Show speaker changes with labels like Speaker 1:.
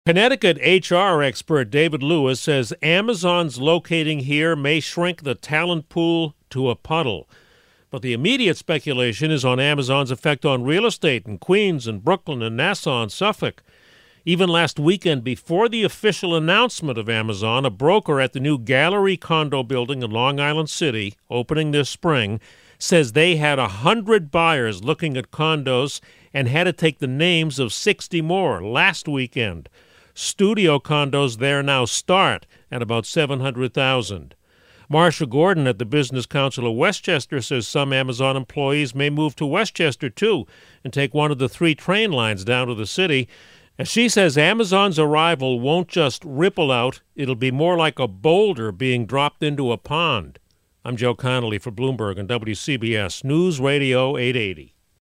Speaker 1: Connecticut HR expert David Lewis says Amazon's locating here may shrink the talent pool to a puddle. But the immediate speculation is on Amazon's effect on real estate in Queens and Brooklyn and Nassau and Suffolk. Even last weekend, before the official announcement of Amazon, a broker at the new Gallery condo building in Long Island City, opening this spring, says they had 100 buyers looking at condos and had to take the names of 60 more last weekend. Studio condos there now start at about $700,000. Marsha Gordon at the Business Council of Westchester says some Amazon employees may move to Westchester, too, and take one of the 3 train lines down to the city. And she says Amazon's arrival won't just ripple out, it'll be more like a boulder being dropped into a pond. I'm Joe Connolly for Bloomberg and WCBS News Radio 880.